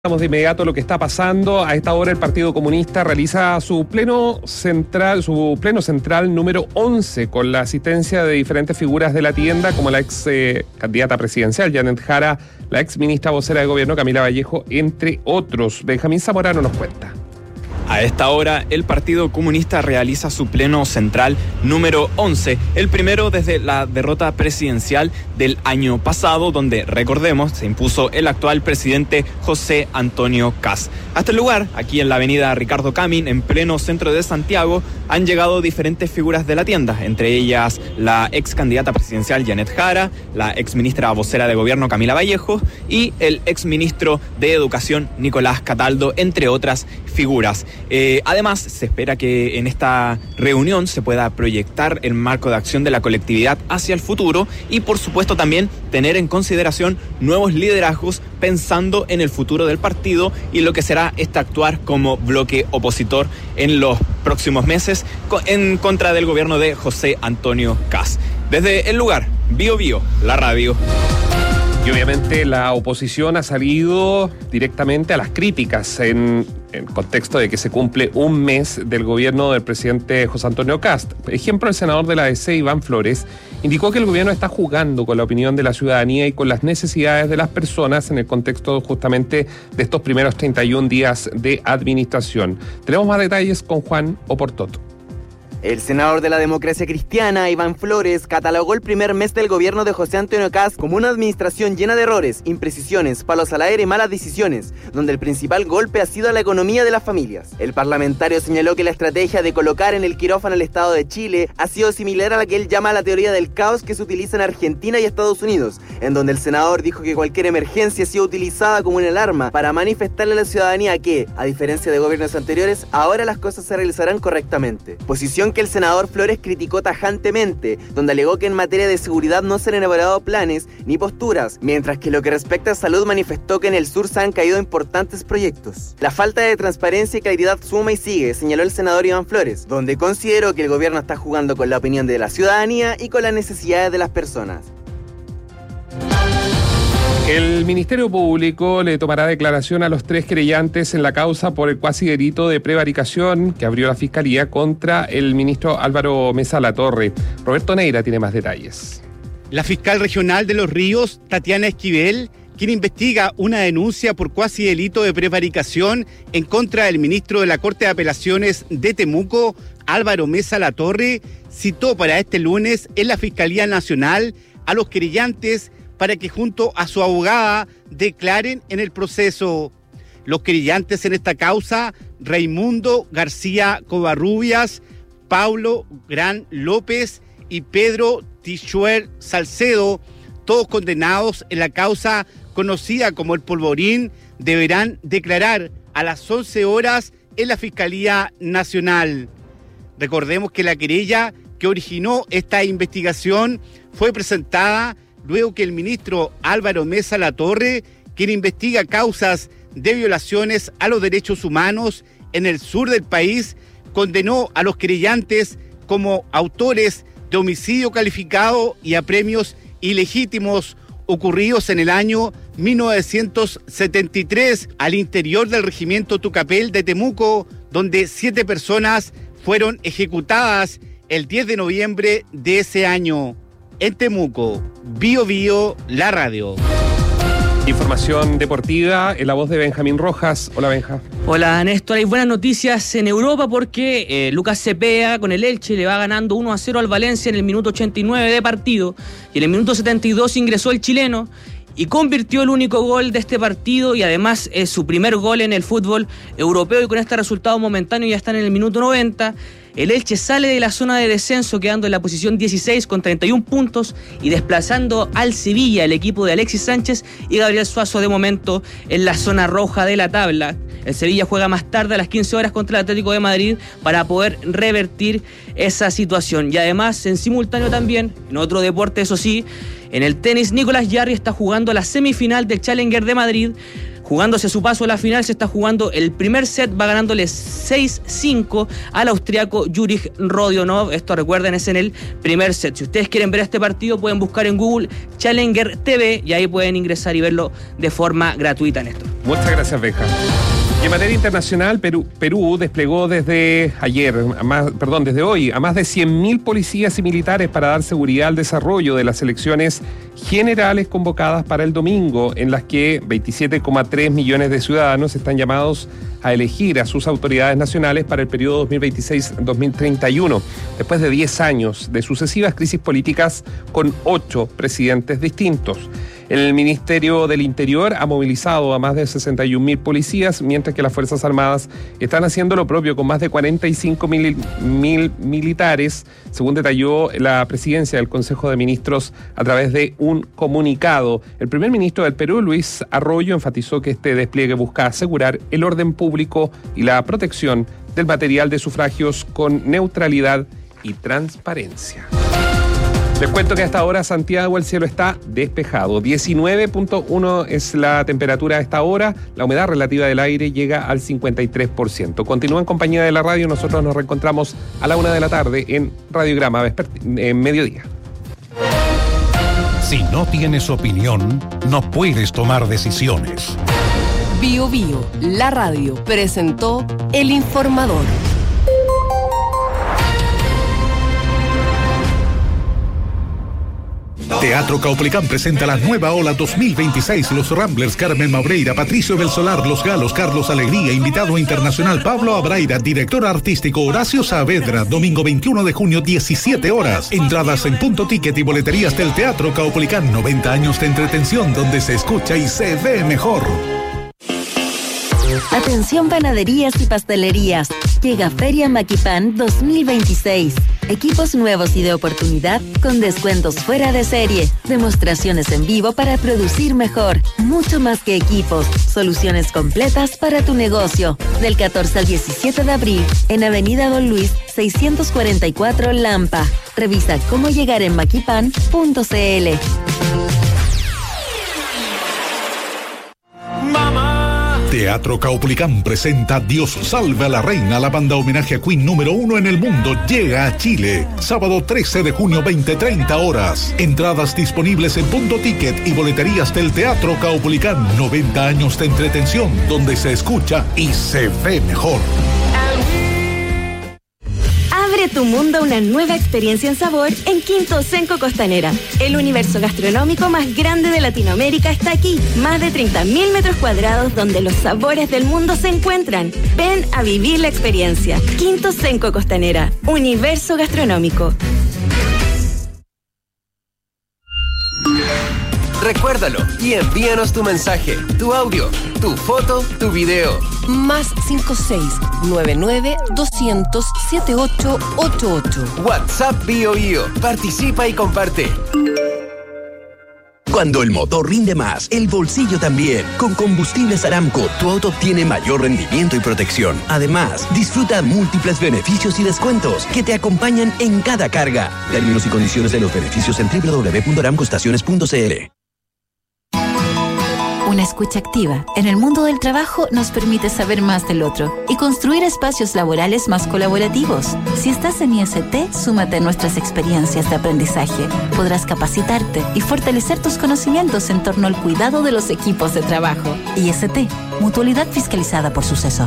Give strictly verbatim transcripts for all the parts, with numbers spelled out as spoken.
Vamos de inmediato a lo que está pasando. A esta hora el Partido Comunista realiza su pleno central, su pleno central número once, con la asistencia de diferentes figuras de la tienda, como la ex eh, candidata presidencial Janet Jara, la ex ministra vocera de gobierno Camila Vallejo, entre otros. Benjamín Zamorano nos cuenta. A esta hora, el Partido Comunista realiza su pleno central número once, el primero desde la derrota presidencial del año pasado, donde, recordemos, se impuso el actual presidente José Antonio Kast. Hasta el lugar, aquí en la avenida Ricardo Camin, en pleno centro de Santiago, han llegado diferentes figuras de la tienda, entre ellas la ex candidata presidencial Janet Jara, la ex ministra vocera de gobierno Camila Vallejo y el ex ministro de Educación Nicolás Cataldo, entre otras figuras. Eh, además, se espera que en esta reunión se pueda proyectar el marco de acción de la colectividad hacia el futuro y, por supuesto, también tener en consideración nuevos liderazgos pensando en el futuro del partido y lo que será este actuar como bloque opositor en los próximos meses en contra del gobierno de José Antonio Kast. Desde el lugar, Bio Bio, la radio. Y obviamente la oposición ha salido directamente a las críticas en, en contexto de que se cumple un mes del gobierno del presidente José Antonio Kast. Por ejemplo, el senador de la A D C, Iván Flores, indicó que el gobierno está jugando con la opinión de la ciudadanía y con las necesidades de las personas en el contexto justamente de estos primeros treinta y un días de administración. Tenemos más detalles con Juan Oportot. El senador de la Democracia Cristiana, Iván Flores, catalogó el primer mes del gobierno de José Antonio Kast como una administración llena de errores, imprecisiones, palos al aire y malas decisiones, donde el principal golpe ha sido a la economía de las familias. El parlamentario señaló que la estrategia de colocar en el quirófano al Estado de Chile ha sido similar a la que él llama la teoría del caos que se utiliza en Argentina y Estados Unidos, en donde el senador dijo que cualquier emergencia ha sido utilizada como una alarma para manifestarle a la ciudadanía que, a diferencia de gobiernos anteriores, ahora las cosas se realizarán correctamente. Posición que el senador Flores criticó tajantemente, donde alegó que en materia de seguridad no se han elaborado planes ni posturas, mientras que lo que respecta a salud manifestó que en el sur se han caído importantes proyectos. La falta de transparencia y claridad suma y sigue, señaló el senador Iván Flores, donde consideró que el gobierno está jugando con la opinión de la ciudadanía y con las necesidades de las personas. El Ministerio Público le tomará declaración a los tres querellantes en la causa por el cuasi delito de prevaricación que abrió la Fiscalía contra el ministro Álvaro Mesa Latorre. Roberto Neira tiene más detalles. La fiscal regional de Los Ríos, Tatiana Esquivel, quien investiga una denuncia por cuasi delito de prevaricación en contra del ministro de la Corte de Apelaciones de Temuco, Álvaro Mesa Latorre, citó para este lunes en la Fiscalía Nacional a los querellantes para que junto a su abogada declaren en el proceso. Los querellantes en esta causa, Raimundo García Covarrubias, Paulo Gran López y Pedro Tichuer Salcedo, todos condenados en la causa conocida como el Polvorín, deberán declarar a las once horas en la Fiscalía Nacional. Recordemos que la querella que originó esta investigación fue presentada luego que el ministro Álvaro Mesa Latorre, quien investiga causas de violaciones a los derechos humanos en el sur del país, condenó a los querellantes como autores de homicidio calificado y apremios ilegítimos ocurridos en el año mil novecientos setenta y tres al interior del regimiento Tucapel de Temuco, donde siete personas fueron ejecutadas el diez de noviembre de ese año. En Temuco, Bio Bio, la radio. Información deportiva en la voz de Benjamín Rojas. Hola, Benja. Hola, Néstor. Hay buenas noticias en Europa porque eh, Lucas Cepeda con el Elche le va ganando uno a cero al Valencia en el minuto ochenta y nueve de partido. Y en el minuto setenta y dos ingresó el chileno y convirtió el único gol de este partido y además es su primer gol en el fútbol europeo, y con este resultado momentáneo ya están en el minuto noventa. El Elche sale de la zona de descenso quedando en la posición dieciséis con treinta y un puntos y desplazando al Sevilla, el equipo de Alexis Sánchez y Gabriel Suazo de momento en la zona roja de la tabla. El Sevilla juega más tarde a las quince horas contra el Atlético de Madrid para poder revertir esa situación. Y además, en simultáneo también, en otro deporte eso sí, en el tenis, Nicolás Jarry está jugando la semifinal del Challenger de Madrid. Jugándose su paso a la final, se está jugando el primer set, va ganándole seis cinco al austriaco Jurij Rodionov. Esto, recuerden, es en el primer set. Si ustedes quieren ver este partido, pueden buscar en Google Challenger T V y ahí pueden ingresar y verlo de forma gratuita, Néstor. Muchas gracias, Beja. Y en materia internacional, Perú, Perú desplegó desde ayer, a más, perdón, desde hoy, a más de cien mil policías y militares para dar seguridad al desarrollo de las elecciones generales convocadas para el domingo, en las que veintisiete coma tres millones de ciudadanos están llamados a elegir a sus autoridades nacionales para el periodo dos mil veintiséis a dos mil treinta y uno, después de diez años de sucesivas crisis políticas con ocho presidentes distintos. El Ministerio del Interior ha movilizado a más de sesenta y un mil policías, mientras que las Fuerzas Armadas están haciendo lo propio con más de cuarenta y cinco mil militares, según detalló la presidencia del Consejo de Ministros a través de un comunicado. El primer ministro del Perú, Luis Arroyo, enfatizó que este despliegue busca asegurar el orden público y la protección del material de sufragios con neutralidad y transparencia. Les cuento que a esta hora Santiago el cielo está despejado. diecinueve punto uno es la temperatura a esta hora. La humedad relativa del aire llega al cincuenta y tres por ciento. Continúa en compañía de la radio. Nosotros nos reencontramos a la una de la tarde en Radiograma en mediodía. Si no tienes opinión, no puedes tomar decisiones. Bio Bio, la radio, presentó El Informador. Teatro Caupolicán presenta la nueva ola dos mil veintiséis. Los Ramblers, Carmen Maureira, Patricio del Solar, Los Galos, Carlos Alegría, invitado internacional Pablo Abraira, director artístico Horacio Saavedra, domingo veintiuno de junio, diecisiete horas. Entradas en Punto Ticket y boleterías del Teatro Caupolicán. noventa años de entretención donde se escucha y se ve mejor. Atención panaderías y pastelerías. Llega Feria Maquipan dos mil veintiséis. Equipos nuevos y de oportunidad con descuentos fuera de serie. Demostraciones en vivo para producir mejor. Mucho más que equipos. Soluciones completas para tu negocio. Del catorce al diecisiete de abril en Avenida Don Luis seiscientos cuarenta y cuatro Lampa. Revisa cómo llegar en maquipan punto cl. Teatro Caupolicán presenta Dios salve a la reina. La banda homenaje a Queen número uno en el mundo llega a Chile. Sábado trece de junio, veinte treinta horas. Entradas disponibles en Punto Ticket y boleterías del Teatro Caupolicán. noventa años de entretención donde se escucha y se ve mejor. Abre tu mundo a una nueva experiencia en sabor en Quinto Senco Costanera. El universo gastronómico más grande de Latinoamérica está aquí. Más de treinta mil metros cuadrados donde los sabores del mundo se encuentran. Ven a vivir la experiencia. Quinto Senco Costanera. Universo gastronómico. Recuérdalo y envíanos tu mensaje, tu audio, tu foto, tu video. Más cinco seis nueve nueve doscientos setenta y ocho ochenta y ocho. WhatsApp Bio Bio. Participa y comparte. Cuando el motor rinde más, el bolsillo también. Con Combustibles Aramco, tu auto obtiene mayor rendimiento y protección. Además, disfruta múltiples beneficios y descuentos que te acompañan en cada carga. Términos y condiciones de los beneficios en doble u doble u doble u punto aramco estaciones punto cl. Una escucha activa en el mundo del trabajo nos permite saber más del otro y construir espacios laborales más colaborativos. Si estás en I S T, súmate a nuestras experiencias de aprendizaje. Podrás capacitarte y fortalecer tus conocimientos en torno al cuidado de los equipos de trabajo. I S T, mutualidad fiscalizada por Suceso.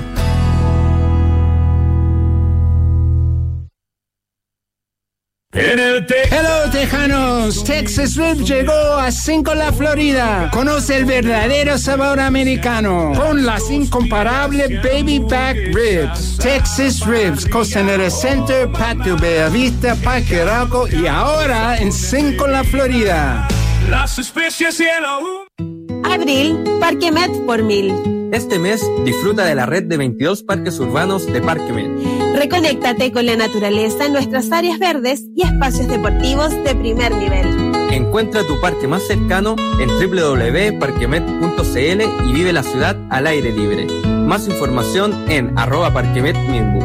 En el te- Hello Tejanos, Texas Ribs llegó a Cinco La Florida. Conoce el verdadero sabor americano con las incomparables Baby Back Ribs. Texas Ribs, Costanera Center, Patio Bellavista, Parque Arauco y ahora en Cinco La Florida. Las especies y el Abril, Parque Met por mil. Este mes disfruta de la red de veintidós parques urbanos de Parque Met. Reconéctate con la naturaleza en nuestras áreas verdes y espacios deportivos de primer nivel. Encuentra tu parque más cercano en doble u doble u doble u punto parquemet punto cl y vive la ciudad al aire libre. Más información en arroba parquemetminbu.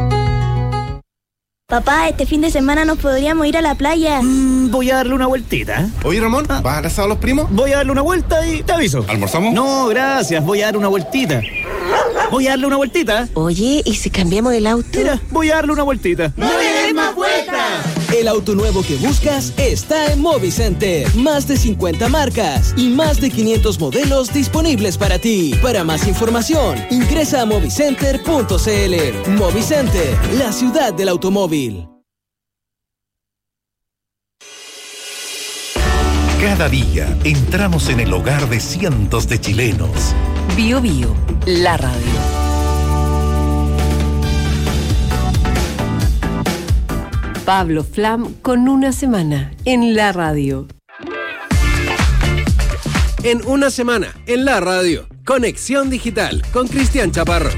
Papá, este fin de semana nos podríamos ir a la playa. Mm, voy a darle una vueltita. Oye, Ramón, ¿vas a abrazar a los primos? Voy a darle una vuelta y te aviso. ¿Almorzamos? No, gracias. Voy a darle una vueltita. Voy a darle una vueltita. Oye, ¿y si cambiamos el auto? Mira, voy a darle una vueltita. ¡No le des más vueltas! El auto nuevo que buscas está en Movicenter. Más de cincuenta marcas y más de quinientos modelos disponibles para ti. Para más información, ingresa a movicenter punto c l. Movicenter, la ciudad del automóvil. Cada día entramos en el hogar de cientos de chilenos. Bio Bio, la radio. Pablo Flam con Una Semana en la radio. En Una Semana en la radio. Conexión Digital con Cristian Chaparro.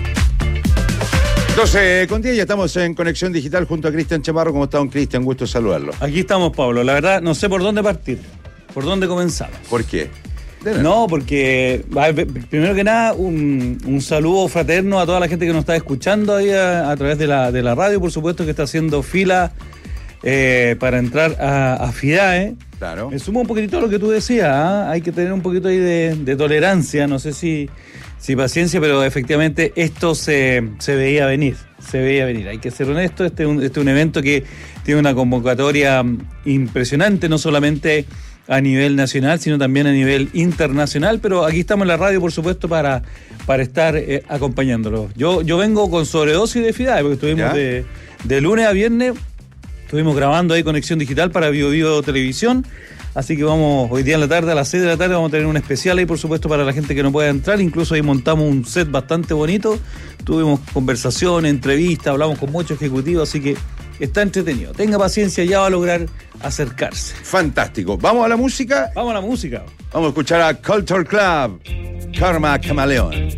doce con diez, ya estamos en Conexión Digital junto a Cristian Chaparro. ¿Cómo está, don Cristian? Gusto saludarlo. Aquí estamos, Pablo. La verdad, no sé por dónde partir. ¿Por dónde comenzamos? ¿Por qué? No, porque primero que nada, un, un saludo fraterno a toda la gente que nos está escuchando ahí a, a través de la, de la radio, por supuesto, que está haciendo fila eh, para entrar a, a FIDAE. Claro. Me sumo un poquitito a lo que tú decías, ¿eh? Hay que tener un poquito ahí de, de tolerancia, no sé si, si paciencia, pero efectivamente esto se, se veía venir, se veía venir. Hay que ser honesto, este es un, este es un evento que tiene una convocatoria impresionante, no solamente a nivel nacional, sino también a nivel internacional, pero aquí estamos en la radio, por supuesto, para, para estar eh, acompañándolo. Yo, yo vengo con sobredosis de FIDAE, porque estuvimos de, de lunes a viernes, estuvimos grabando ahí Conexión Digital para Bio Bio Televisión, así que vamos, hoy día en la tarde, a las seis de la tarde, vamos a tener un especial ahí, por supuesto, para la gente que no pueda entrar, incluso ahí montamos un set bastante bonito, tuvimos conversaciones, entrevistas, hablamos con muchos ejecutivos, así que está entretenido. Tenga paciencia, ya va a lograr acercarse. Fantástico. ¿Vamos a la música? Vamos a la música. Vamos a escuchar a Culture Club, Karma Chameleon.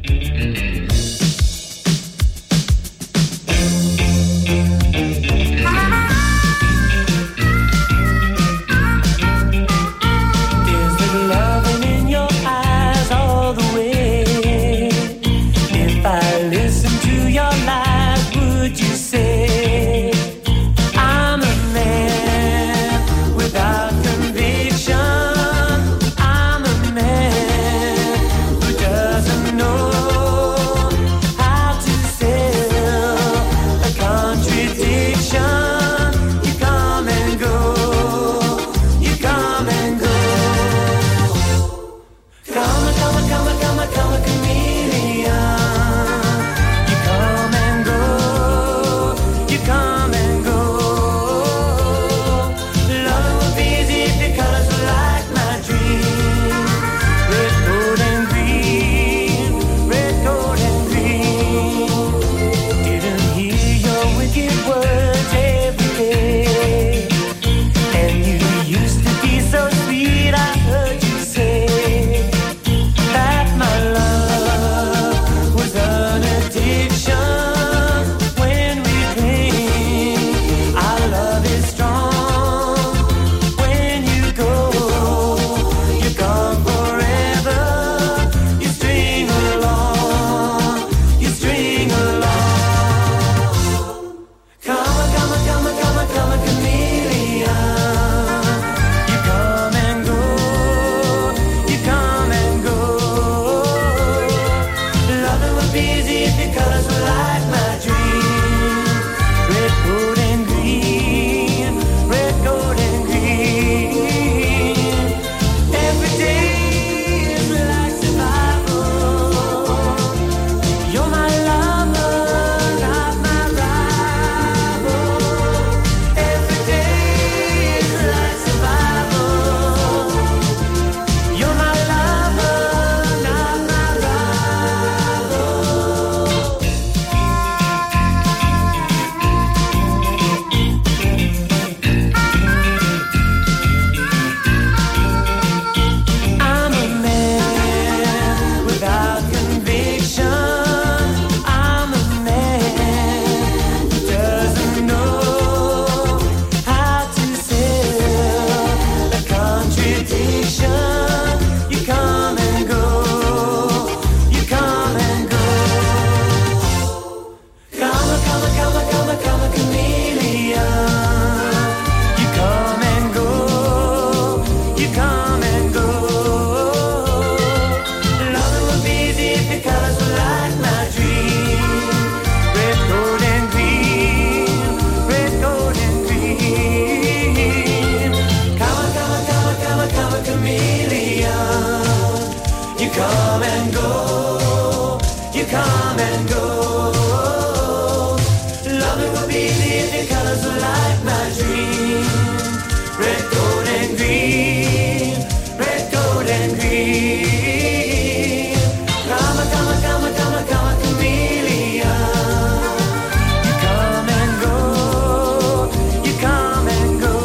and gold. Loving would be the different colors of like my dream. Red, gold, and green. Red, gold, and green. Come on, come on, come on, come on, come on, chameleon. You come and go. You come and go.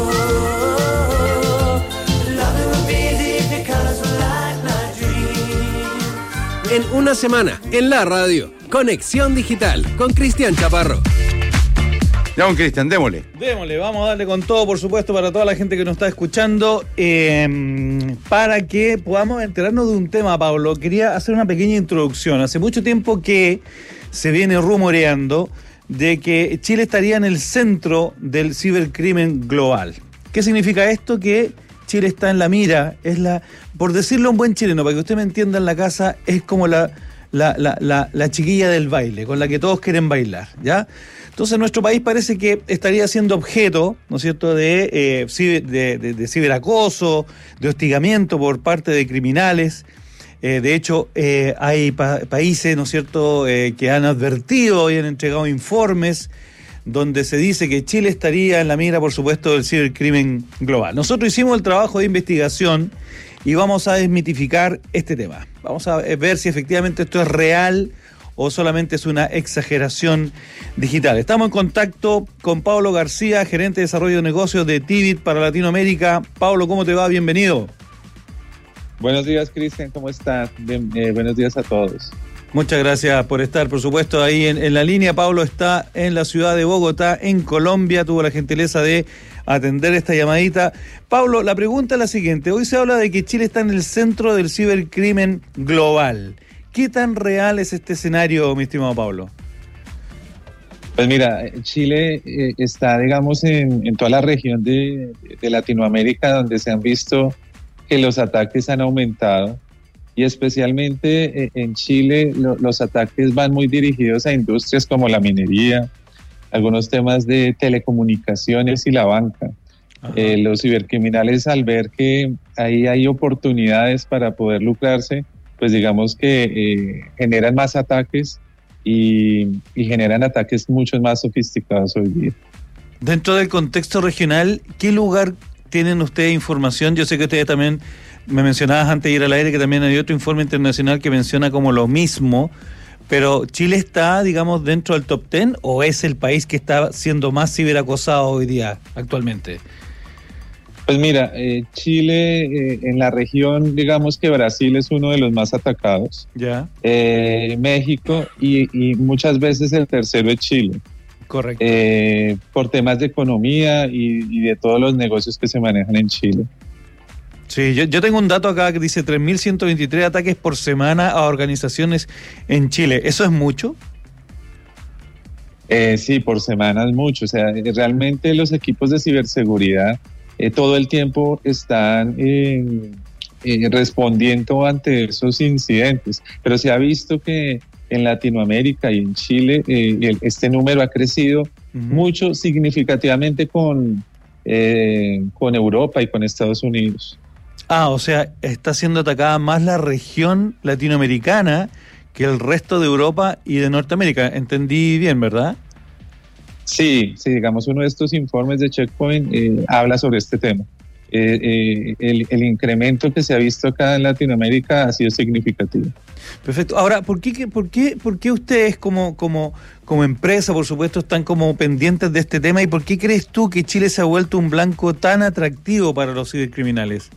Loving would be the different colors of like my dream. En una semana, en la radio, Conexión Digital con Cristian Chaparro. Ya, don Cristian, démosle. Démosle, vamos a darle con todo, por supuesto, para toda la gente que nos está escuchando, eh, para que podamos enterarnos de un tema, Pablo. Quería hacer una pequeña introducción. Hace mucho tiempo que se viene rumoreando de que Chile estaría en el centro del cibercrimen global. ¿Qué significa esto? Que Chile está en la mira, es la, por decirlo un buen chileno, para que usted me entienda en la casa, es como la, la, la, la, la chiquilla del baile, con la que todos quieren bailar, ¿ya? Entonces nuestro país parece que estaría siendo objeto, ¿no es cierto?, de, eh, ciber, de, de, de ciberacoso, de hostigamiento por parte de criminales. Eh, de hecho, eh, hay pa- países, ¿no es cierto?, eh, que han advertido y han entregado informes donde se dice que Chile estaría en la mira, por supuesto, del cibercrimen global. Nosotros hicimos el trabajo de investigación y vamos a desmitificar este tema. Vamos a ver si efectivamente esto es real o solamente es una exageración digital. Estamos en contacto con Pablo García, gerente de desarrollo de negocios de Tibit para Latinoamérica. Pablo, ¿cómo te va? Bienvenido. Buenos días, Cristian, ¿cómo estás? Bien, eh, buenos días a todos. Muchas gracias por estar, por supuesto, ahí en, en la línea. Pablo está en la ciudad de Bogotá, en Colombia. Tuvo la gentileza de atender esta llamadita. Pablo, la pregunta es la siguiente. Hoy se habla de que Chile está en el centro del cibercrimen global. ¿Qué tan real es este escenario, mi estimado Pablo? Pues mira, Chile eh, está, digamos, en, en toda la región de, de Latinoamérica donde se han visto que los ataques han aumentado y especialmente eh, en Chile lo, los ataques van muy dirigidos a industrias como la minería, algunos temas de telecomunicaciones y la banca. Eh, los cibercriminales, al ver que ahí hay oportunidades para poder lucrarse, pues digamos que eh, generan más ataques y, y generan ataques mucho más sofisticados hoy día. Dentro del contexto regional, ¿qué lugar tienen ustedes información? Yo sé que ustedes también, me mencionabas antes de ir al aire, que también hay otro informe internacional que menciona como lo mismo, pero ¿Chile está, digamos, dentro del top diez o es el país que está siendo más ciberacosado hoy día, actualmente? Pues mira, eh, Chile eh, en la región, digamos que Brasil es uno de los más atacados. Ya. Eh, México y, y muchas veces el tercero es Chile. Correcto. Eh, por temas de economía y, y de todos los negocios que se manejan en Chile. Sí, yo, yo tengo un dato acá que dice tres mil ciento veintitrés ataques por semana a organizaciones en Chile. ¿Eso es mucho? Eh, sí, por semana es mucho. O sea, realmente los equipos de ciberseguridad Eh, todo el tiempo están eh, eh, respondiendo ante esos incidentes, pero se ha visto que en Latinoamérica y en Chile eh, el, este número ha crecido uh-huh. mucho significativamente con, eh, con Europa y con Estados Unidos. Ah, o sea, está siendo atacada más la región latinoamericana que el resto de Europa y de Norteamérica. Entendí bien, ¿verdad? Sí, sí, digamos, uno de estos informes de Checkpoint eh, habla sobre este tema. Eh, eh, el, el incremento que se ha visto acá en Latinoamérica ha sido significativo. Perfecto. Ahora, ¿por qué, por qué, por qué ustedes como, como, como empresa, por supuesto, están como pendientes de este tema y por qué crees tú que Chile se ha vuelto un blanco tan atractivo para los cibercriminales?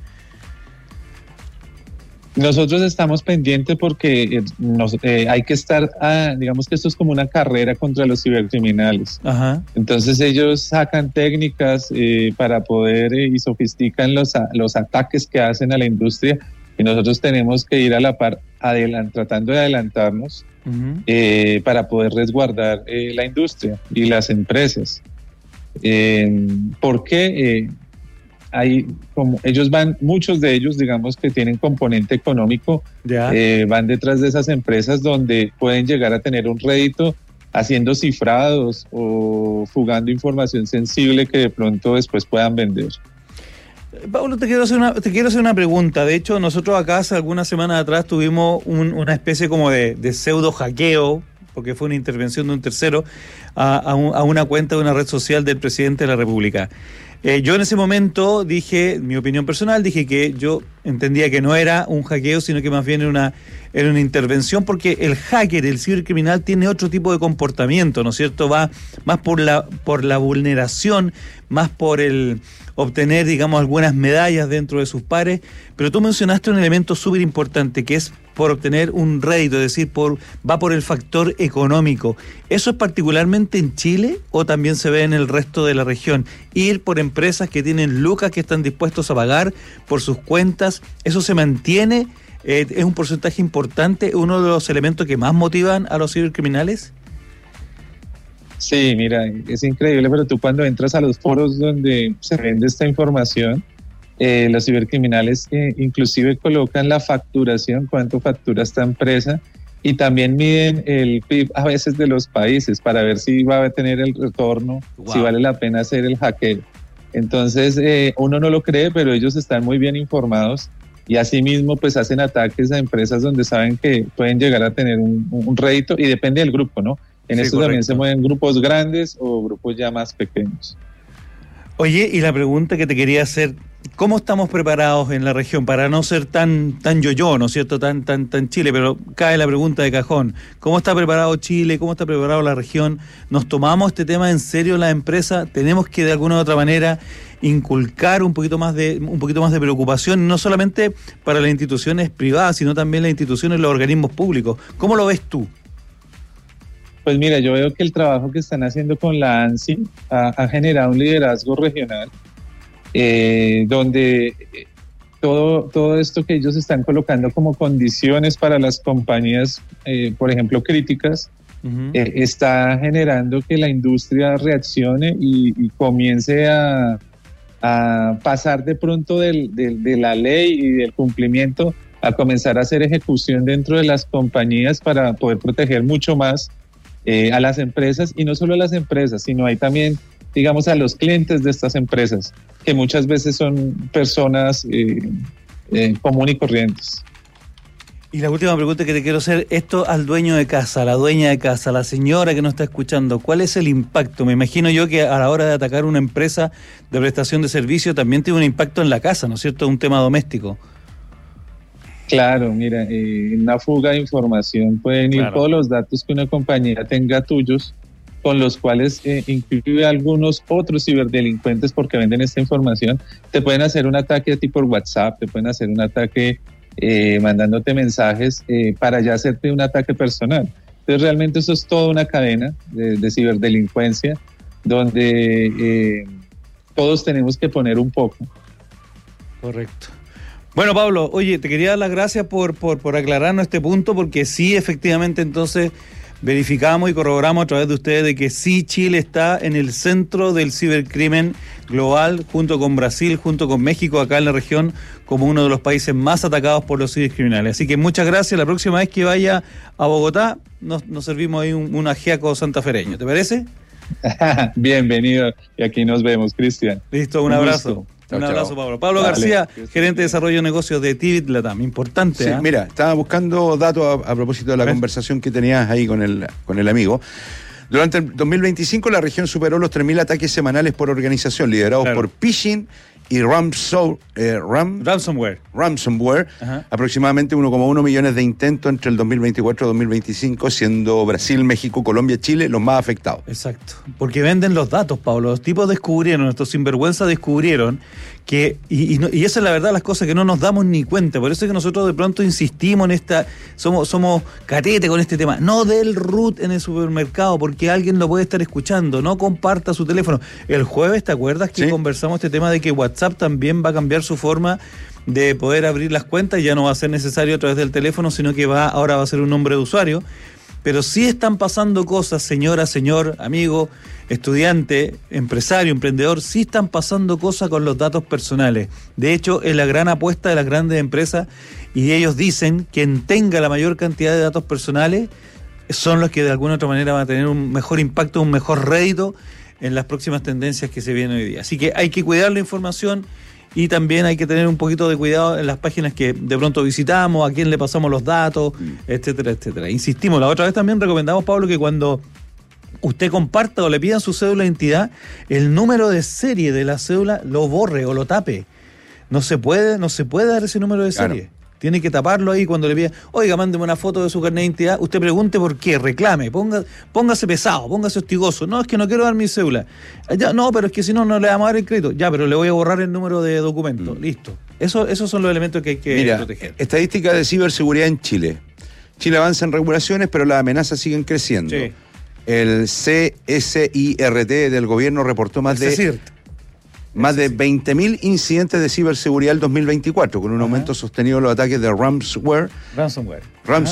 Nosotros estamos pendientes porque eh, nos, eh, hay que estar, ah, digamos que esto es como una carrera contra los cibercriminales. Ajá. Entonces ellos sacan técnicas eh, para poder eh, y sofistican los, los ataques que hacen a la industria y nosotros tenemos que ir a la par adelant, tratando de adelantarnos uh-huh. eh, para poder resguardar eh, la industria y las empresas. Eh, ¿Por qué? Eh, Hay, como ellos van, muchos de ellos, digamos que tienen componente económico, eh, van detrás de esas empresas donde pueden llegar a tener un rédito haciendo cifrados o fugando información sensible que de pronto después puedan vender. Pablo, te quiero hacer una, te quiero hacer una pregunta. De hecho, nosotros acá hace algunas semanas atrás tuvimos un, una especie como de, de pseudo hackeo, porque fue una intervención de un tercero a, a, un, a una cuenta de una red social del presidente de la República. Eh, yo en ese momento dije, mi opinión personal, dije que yo entendía que no era un hackeo, sino que más bien era una, era una intervención, porque el hacker, el cibercriminal, tiene otro tipo de comportamiento, ¿no es cierto? Va más por la, por la vulneración, más por el obtener, digamos, algunas medallas dentro de sus pares, pero tú mencionaste un elemento súper importante, que es por obtener un rédito, es decir, por, va por el factor económico. ¿Eso es particularmente en Chile o también se ve en el resto de la región? Ir por empresas que tienen lucas que están dispuestos a pagar por sus cuentas, ¿eso se mantiene? Eh, ¿Es un porcentaje importante, uno de los elementos que más motivan a los cibercriminales? Sí, mira, es increíble, pero tú cuando entras a los foros donde se vende esta información, eh, los cibercriminales eh, inclusive colocan la facturación, cuánto factura esta empresa, y también miden el P I B a veces de los países para ver si va a tener el retorno, wow. si vale la pena hacer el hackeo. Entonces, eh, uno no lo cree, pero ellos están muy bien informados y asimismo pues hacen ataques a empresas donde saben que pueden llegar a tener un, un rédito, y depende del grupo, ¿no? En sí, esto correcto. También se mueven grupos grandes o grupos ya más pequeños. Oye, y la pregunta que te quería hacer, ¿cómo estamos preparados en la región para no ser tan tan yo-yo, ¿no es cierto? Tan, tan, tan Chile, pero cae la pregunta de cajón. ¿Cómo está preparado Chile? ¿Cómo está preparado la región? ¿Nos tomamos este tema en serio las empresas? ¿Tenemos que de alguna u otra manera inculcar un poquito más de un poquito más de preocupación, no solamente para las instituciones privadas, sino también las instituciones y los organismos públicos? ¿Cómo lo ves tú? Pues mira, yo veo que el trabajo que están haciendo con la ANSI ha, ha generado un liderazgo regional, eh, donde todo, todo esto que ellos están colocando como condiciones para las compañías, eh, por ejemplo, críticas, uh-huh. eh, está generando que la industria reaccione y, y comience a, a pasar de pronto del, del, de la ley y del cumplimiento a comenzar a hacer ejecución dentro de las compañías para poder proteger mucho más Eh, a las empresas, y no solo a las empresas, sino hay también, digamos, a los clientes de estas empresas, que muchas veces son personas eh, eh, comunes y corrientes. Y la última pregunta que te quiero hacer, esto al dueño de casa, a la dueña de casa, a la señora que nos está escuchando, ¿cuál es el impacto? Me imagino yo que a la hora de atacar una empresa de prestación de servicio también tiene un impacto en la casa, ¿no es cierto? Un tema doméstico. Claro, mira, eh, en una fuga de información pueden ir claro. todos los datos que una compañía tenga tuyos, con los cuales eh, incluye algunos otros ciberdelincuentes, porque venden esta información, te pueden hacer un ataque a ti por WhatsApp, te pueden hacer un ataque eh, mandándote mensajes eh, para ya hacerte un ataque personal. Entonces realmente eso es toda una cadena de, de ciberdelincuencia, donde eh, todos tenemos que poner un poco. Correcto. Bueno, Pablo, oye, te quería dar las gracias por, por, por aclararnos este punto, porque sí, efectivamente, entonces verificamos y corroboramos a través de ustedes de que sí, Chile está en el centro del cibercrimen global, junto con Brasil, junto con México, acá en la región, como uno de los países más atacados por los cibercriminales. Así que muchas gracias. La próxima vez que vaya a Bogotá, nos, nos servimos ahí un, un ajiaco santafereño. ¿Te parece? Bienvenido, y aquí nos vemos, Cristian. Listo, un, un abrazo. Gusto. Un chao, abrazo, chao. Pablo. Pablo Dale. García, gerente de desarrollo de negocios de Tibit Latam. Importante. Sí, ¿eh? Mira, estaba buscando datos a, a propósito de la ¿ves? conversación que tenías ahí con el, con el amigo. Durante el dos mil veinticinco, la región superó los tres mil ataques semanales por organización, liderados claro. por phishing y ransom, eh, ram, ransomware. ransomware aproximadamente uno coma uno millones de intentos entre el dos mil veinticuatro y dos mil veinticinco, siendo Brasil, México, Colombia, Chile los más afectados. Exacto, porque venden los datos, Pablo. Los tipos descubrieron, estos sinvergüenza descubrieron que, y, y, no, y esa es la verdad, las cosas que no nos damos ni cuenta. Por eso es que nosotros de pronto insistimos en esta, somos, somos catete con este tema. No del root en el supermercado, porque alguien lo puede estar escuchando. No comparta su teléfono. El jueves, ¿te acuerdas que ¿sí? conversamos este tema de que WhatsApp también va a cambiar su forma de poder abrir las cuentas? Ya no va a ser necesario a través del teléfono, sino que va ahora va a ser un nombre de usuario. Pero sí están pasando cosas, señora, señor, amigo, estudiante, empresario, emprendedor, sí están pasando cosas con los datos personales. De hecho, es la gran apuesta de las grandes empresas, y ellos dicen que quien tenga la mayor cantidad de datos personales son los que de alguna u otra manera van a tener un mejor impacto, un mejor rédito en las próximas tendencias que se vienen hoy día. Así que hay que cuidar la información Y también hay que tener un poquito de cuidado en las páginas que de pronto visitamos, a quién le pasamos los datos, mm. etcétera, etcétera. Insistimos, la otra vez también recomendamos, Pablo, que cuando usted comparta o le pidan su cédula de identidad, el número de serie de la cédula lo borre o lo tape. No se puede, no se puede dar ese número de serie. Claro. Tiene que taparlo ahí cuando le pida, oiga, mándeme una foto de su carnet de identidad. Usted pregunte por qué, reclame, ponga, póngase pesado, póngase hostigoso. No, es que no quiero dar mi cédula. Ya, no, pero es que si no, no le vamos a dar el crédito. Ya, pero le voy a borrar el número de documento. Mm. Listo. Eso, esos son los elementos que hay que Mira, proteger. Estadística de ciberseguridad en Chile. Chile avanza en regulaciones, pero las amenazas siguen creciendo. Sí. El C S I R T del gobierno reportó más de... Es Más de veinte mil incidentes de ciberseguridad el dos mil veinticuatro, con un Ajá. aumento sostenido de los ataques de ransomware. Ransomware. Rams